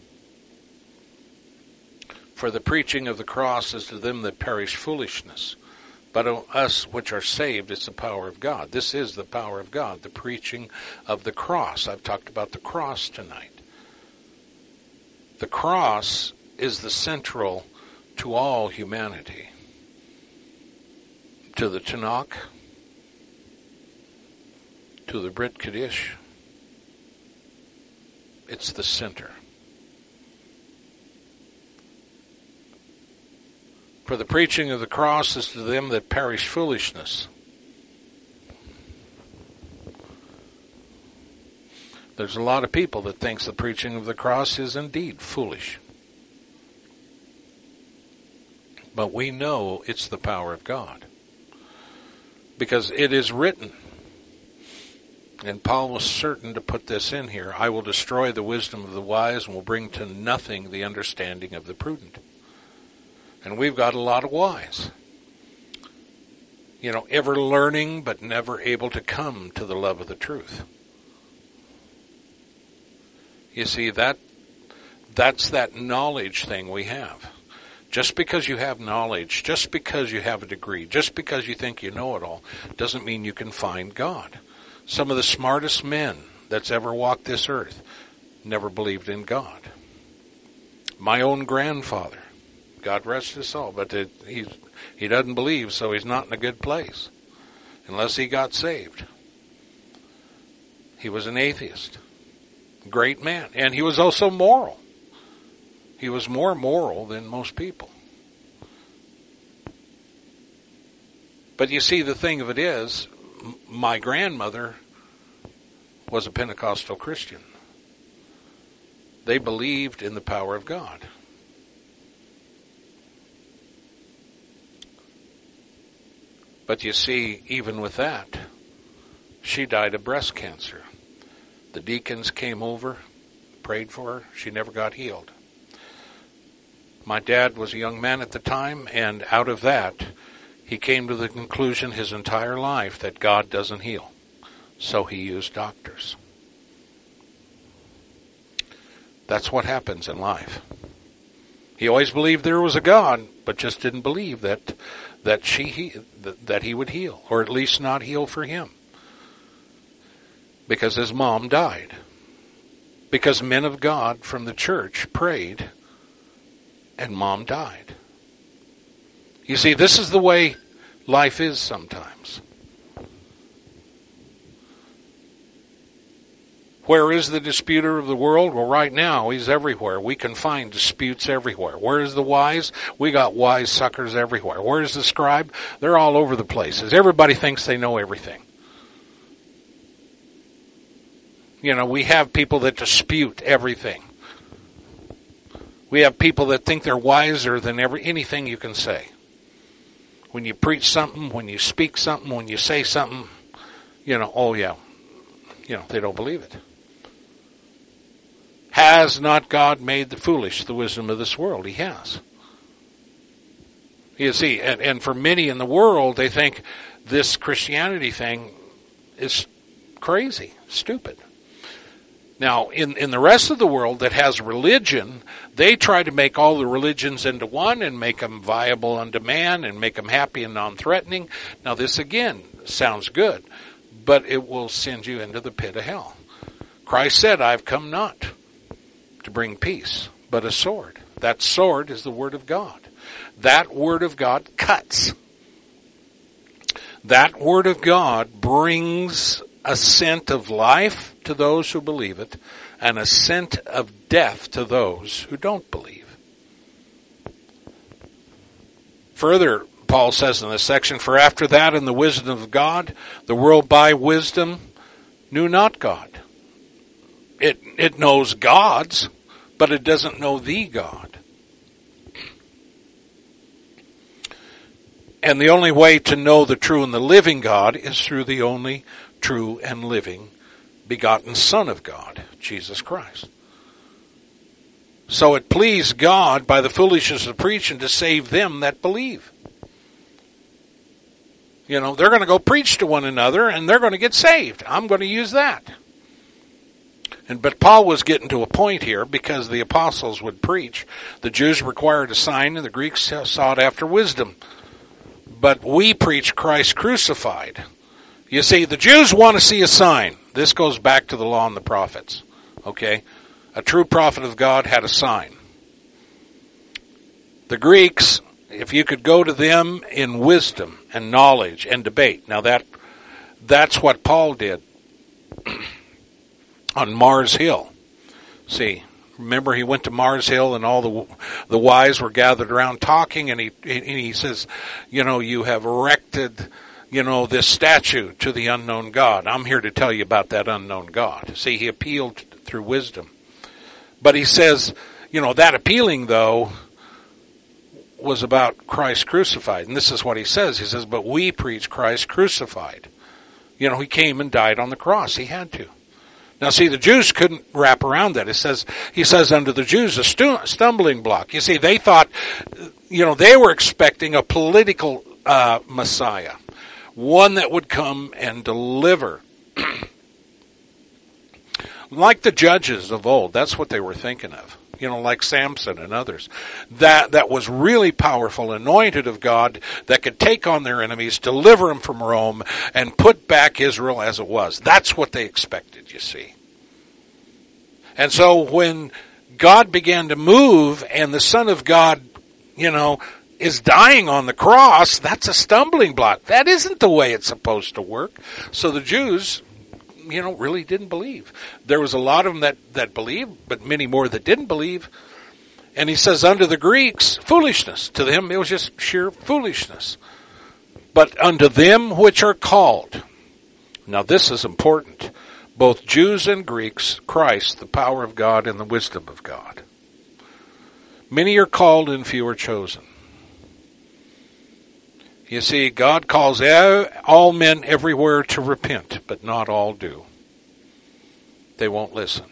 For the preaching of the cross is to them that perish foolishness, but to us which are saved, it's the power of God. This is the power of God, the preaching of the cross. I've talked about the cross tonight. The cross is the central to all humanity. To the Tanakh, to the Brit Kaddish, it's the center. For the preaching of the cross is to them that perish foolishness. There's a lot of people that thinks the preaching of the cross is indeed foolish. But we know it's the power of God. Because it is written, and Paul was certain to put this in here, I will destroy the wisdom of the wise and will bring to nothing the understanding of the prudent. And we've got a lot of wise. You know, ever learning but never able to come to the love of the truth. You see, that that's that knowledge thing we have. Just because you have knowledge, just because you have a degree, just because you think you know it all, doesn't mean you can find God. Some of the smartest men that's ever walked this earth never believed in God. My own grandfather, God rest his soul, but it, he, he doesn't believe, so he's not in a good place. Unless he got saved. He was an atheist. Great man. And he was also moral. He was more moral than most people. But you see, the thing of it is, my grandmother was a Pentecostal Christian. They believed in the power of God. But you see, even with that, she died of breast cancer. The deacons came over, prayed for her. She never got healed. My dad was a young man at the time, and out of that, he came to the conclusion his entire life that God doesn't heal. So he used doctors. That's what happens in life. He always believed there was a God, but just didn't believe that that she he, that he would heal, or at least not heal for him, because his mom died. Because men of God from the church prayed, and mom died. You see, this is the way life is sometimes. Where is the disputer of the world? Well, right now, he's everywhere. We can find disputes everywhere. Where is the wise? We got wise suckers everywhere. Where is the scribe? They're all over the places. Everybody thinks they know everything. You know, we have people that dispute everything. We have people that think they're wiser than every anything you can say. When you preach something, when you speak something, when you say something, you know, oh yeah, you know, they don't believe it. Has not God made the foolish the wisdom of this world? He has. You see, and, and for many in the world, they think this Christianity thing is crazy, stupid. Now, in, in the rest of the world that has religion, they try to make all the religions into one and make them viable unto man and make them happy and non-threatening. Now, this again sounds good, but it will send you into the pit of hell. Christ said, I've come not to bring peace, but a sword. That sword is the Word of God. That Word of God cuts. That Word of God brings a scent of life to those who believe it, and a scent of death to those who don't believe. Further, Paul says in this section, for after that in the wisdom of God, the world by wisdom knew not God. It, it knows gods, but it doesn't know the God. And the only way to know the true and the living God is through the only true and living begotten Son of God, Jesus Christ. So it pleased God by the foolishness of preaching to save them that believe. You know, they're going to go preach to one another and they're going to get saved. I'm going to use that. And but Paul was getting to a point here because the apostles would preach. The Jews required a sign and the Greeks sought after wisdom. But we preach Christ crucified. You see, the Jews want to see a sign. This goes back to the law and the prophets. Okay? A true prophet of God had a sign. The Greeks, if you could go to them in wisdom and knowledge and debate. Now that that's what Paul did on Mars Hill. See, remember he went to Mars Hill and all the the wise were gathered around talking, and he and he says, you know, you have erected, you know, this statue to the unknown God. I'm here to tell you about that unknown God. See, he appealed through wisdom. But he says, you know, that appealing, though, was about Christ crucified. And this is what he says. He says, but we preach Christ crucified. You know, he came and died on the cross. He had to. Now, see, the Jews couldn't wrap around that. It says, he says, unto the Jews, a stu- stumbling block. You see, they thought, you know, they were expecting a political uh, Messiah. One that would come and deliver. Like the judges of old, that's what they were thinking of. You know, like Samson and others. That that was really powerful, anointed of God, that could take on their enemies, deliver them from Rome, and put back Israel as it was. That's what they expected, you see. And so when God began to move and the Son of God, you know, is dying on the cross, that's a stumbling block. That isn't the way it's supposed to work. So the Jews, you know, really didn't believe. There was a lot of them that, that believed, but many more that didn't believe. And he says, unto the Greeks, foolishness. To them, it was just sheer foolishness. But unto them which are called. Now this is important. Both Jews and Greeks, Christ, the power of God and the wisdom of God. Many are called and few are chosen. You see, God calls all men everywhere to repent, but not all do. They won't listen.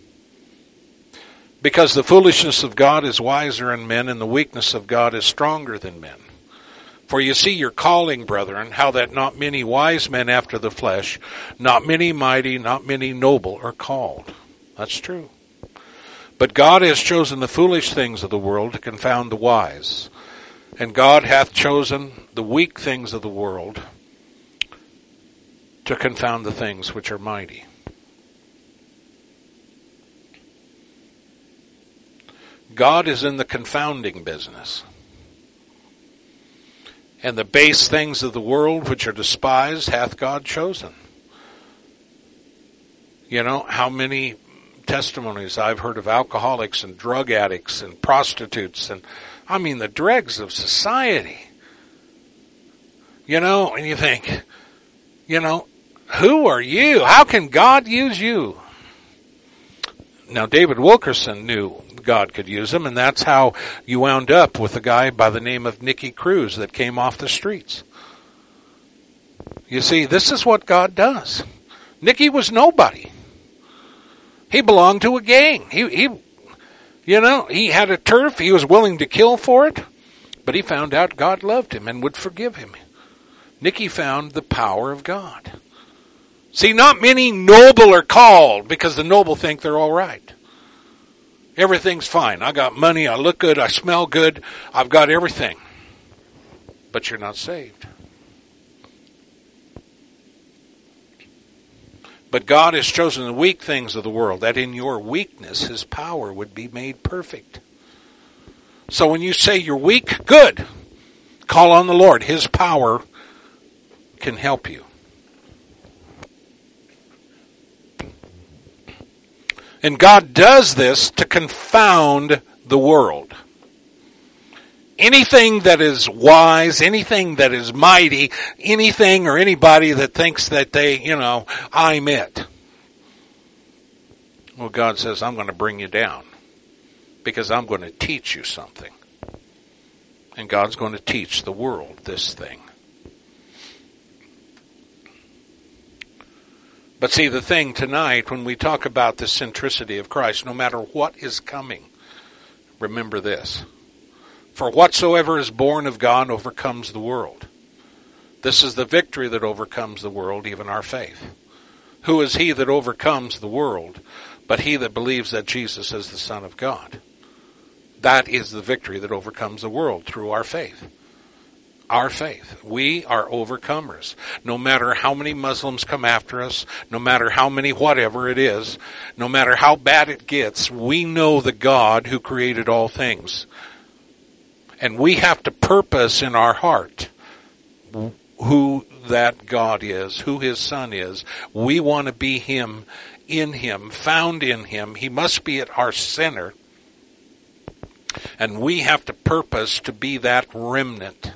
Because the foolishness of God is wiser than men, and the weakness of God is stronger than men. For you see your calling, brethren, how that not many wise men after the flesh, not many mighty, not many noble are called. That's true. But God has chosen the foolish things of the world to confound the wise. And God hath chosen the weak things of the world to confound the things which are mighty. God is in the confounding business. And the base things of the world which are despised hath God chosen. You know, how many testimonies I've heard of alcoholics and drug addicts and prostitutes and, I mean, the dregs of society. You know, and you think, you know, who are you? How can God use you? Now, David Wilkerson knew God could use him, and that's how you wound up with a guy by the name of Nicky Cruz that came off the streets. You see, this is what God does. Nicky was nobody. He belonged to a gang. He, he, you know, he had a turf. He was willing to kill for it, but he found out God loved him and would forgive him. Nicky found the power of God. See, not many noble are called because the noble think they're all right. Everything's fine. I got money. I look good. I smell good. I've got everything. But you're not saved. But God has chosen the weak things of the world, that in your weakness his power would be made perfect. So when you say you're weak, good. Call on the Lord. His power can help you. And God does this to confound the world. Anything that is wise, anything that is mighty, anything or anybody that thinks that they, you know, I'm it. Well, God says, I'm going to bring you down because I'm going to teach you something. And God's going to teach the world this thing. But see, the thing tonight, when we talk about the centricity of Christ, no matter what is coming, remember this. For whatsoever is born of God overcomes the world. This is the victory that overcomes the world, even our faith. Who is he that overcomes the world, but he that believes that Jesus is the Son of God? That is the victory that overcomes the world through our faith. Our faith. We are overcomers. No matter how many Muslims come after us, no matter how many whatever it is, no matter how bad it gets, we know the God who created all things. And we have to purpose in our heart who that God is, who his Son is. We want to be him, in him, found in him. He must be at our center. And we have to purpose to be that remnant.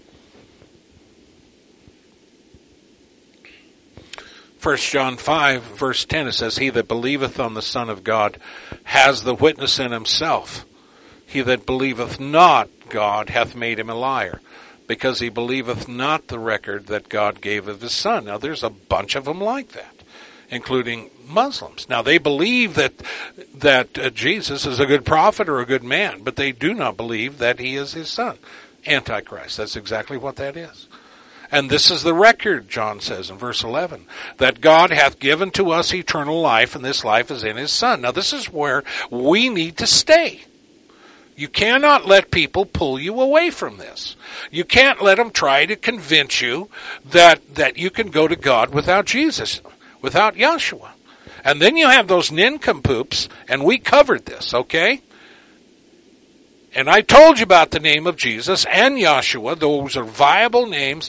First John five, verse ten, it says, he that believeth on the Son of God has the witness in himself. He that believeth not God hath made him a liar, because he believeth not the record that God gave of his Son. Now there's a bunch of them like that, including Muslims. Now they believe that that uh, Jesus is a good prophet or a good man, but they do not believe that he is his Son. Antichrist, that's exactly what that is. And this is the record, John says in verse eleven, that God hath given to us eternal life, and this life is in his Son. Now this is where we need to stay. You cannot let people pull you away from this. You can't let them try to convince you that, that you can go to God without Jesus, without Yeshua. And then you have those nincompoops, and we covered this, okay? And I told you about the name of Jesus and Yeshua. Those are viable names.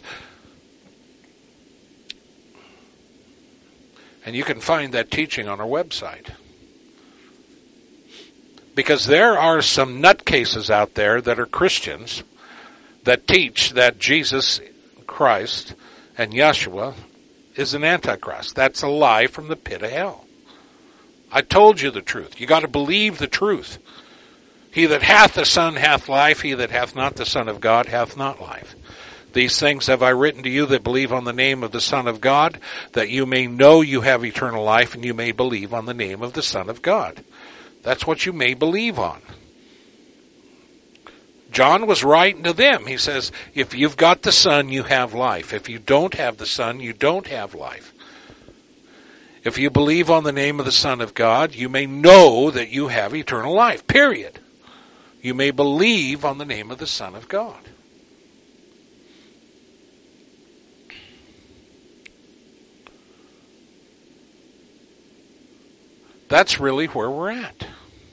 And you can find that teaching on our website. Because there are some nutcases out there that are Christians that teach that Jesus Christ and Yeshua is an antichrist. That's a lie from the pit of hell. I told you the truth. You got to believe the truth. He that hath the Son hath life. He that hath not the Son of God hath not life. These things have I written to you that believe on the name of the Son of God, that you may know you have eternal life, and you may believe on the name of the Son of God. That's what you may believe on. John was writing to them. He says, if you've got the Son, you have life. If you don't have the Son, you don't have life. If you believe on the name of the Son of God, you may know that you have eternal life, period. You may believe on the name of the Son of God. That's really where we're at.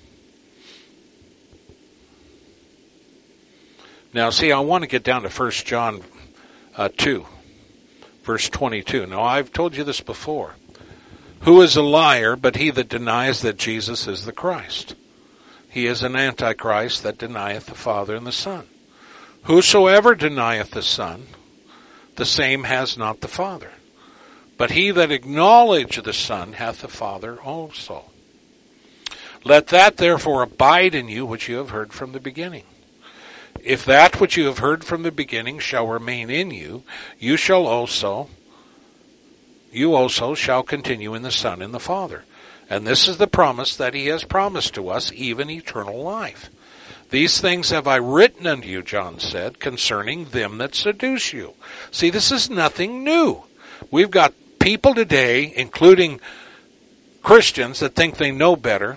Now, see, I want to get down to First John uh, two, verse twenty-two. Now, I've told you this before. Who is a liar but he that denies that Jesus is the Christ? He is an antichrist that denieth the Father and the Son. Whosoever denieth the Son, the same has not the Father. But he that acknowledgeth the Son hath the Father also. Let that therefore abide in you which you have heard from the beginning. If that which you have heard from the beginning shall remain in you, you shall also, you also shall continue in the Son and the Father. And this is the promise that he has promised to us, even eternal life. These things have I written unto you, John said, concerning them that seduce you. See, this is nothing new. We've got people today, including Christians, that think they know better,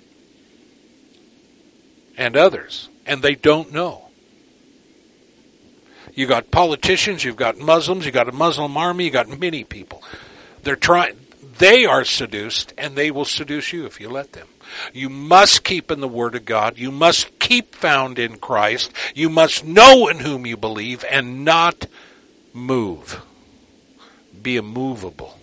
and others, and they don't know. You got politicians, you've got Muslims, you got a Muslim army, you got many people. They're trying, they are seduced, and they will seduce you if you let them. You must keep in the Word of God. You must keep found in Christ. You must know in whom you believe and not move. Be immovable.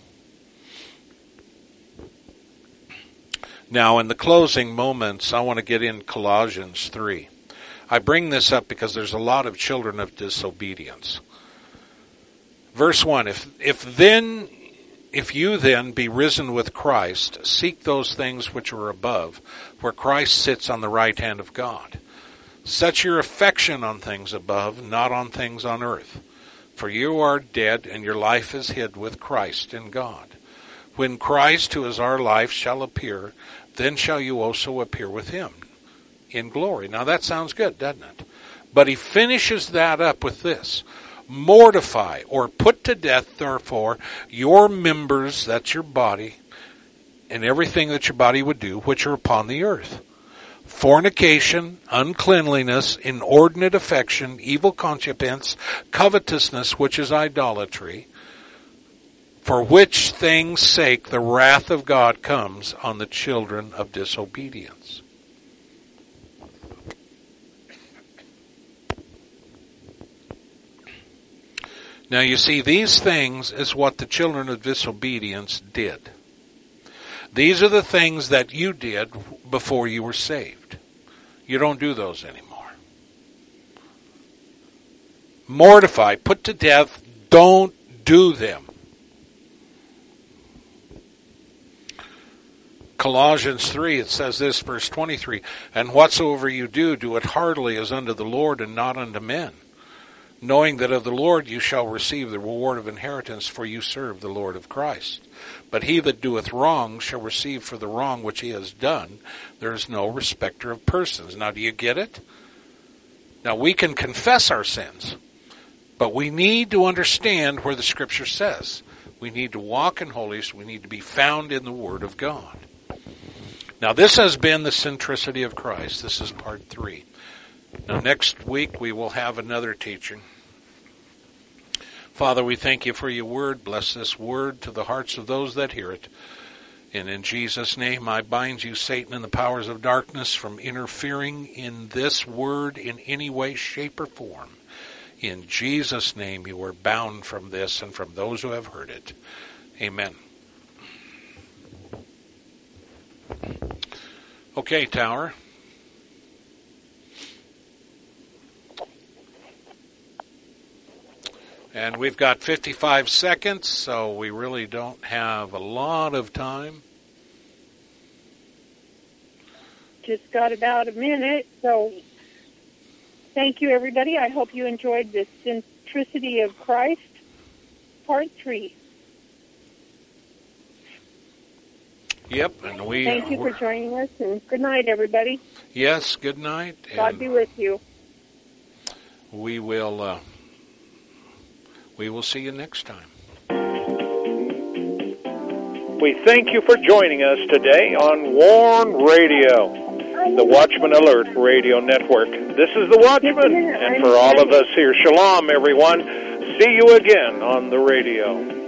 Now, in the closing moments, I want to get in Colossians three. I bring this up because there's a lot of children of disobedience. Verse one, if if then if you then be risen with Christ, seek those things which are above, where Christ sits on the right hand of God. Set your affection on things above, not on things on earth. For you are dead, and your life is hid with Christ in God. When Christ, who is our life, shall appear, then shall you also appear with him in glory. Now that sounds good, doesn't it? But he finishes that up with this. Mortify, or put to death, therefore, your members, that's your body, and everything that your body would do, which are upon the earth. Fornication, uncleanliness, inordinate affection, evil concupiscence, covetousness, which is idolatry, for which things' sake the wrath of God comes on the children of disobedience. Now you see, these things is what the children of disobedience did. These are the things that you did before you were saved. You don't do those anymore. Mortify, put to death, don't do them. Colossians three, it says this, verse twenty-three, and whatsoever you do, do it heartily as unto the Lord and not unto men, knowing that of the Lord you shall receive the reward of inheritance, for you serve the Lord of Christ. But he that doeth wrong shall receive for the wrong which he has done. There is no respecter of persons. Now, do you get it? Now, we can confess our sins, but we need to understand where the Scripture says. We need to walk in holiness. We need to be found in the Word of God. Now, this has been the centricity of Christ. This is part three. Now, next week we will have another teaching. Father, we thank you for your word. Bless this word to the hearts of those that hear it. And in Jesus' name, I bind you, Satan, and the powers of darkness from interfering in this word in any way, shape, or form. In Jesus' name, you are bound from this and from those who have heard it. Amen. Okay, Tower. And we've got fifty-five seconds, so we really don't have a lot of time. Just got about a minute, so thank you, everybody. I hope you enjoyed the centricity of Christ, part three. Yep, and we... Thank you for joining us, and good night, everybody. Yes, good night. God be with you. We will... Uh, We will see you next time. We thank you for joining us today on Warn Radio, the Watchman Alert Radio Network. This is the Watchman, and for all of us here, shalom, everyone. See you again on the radio.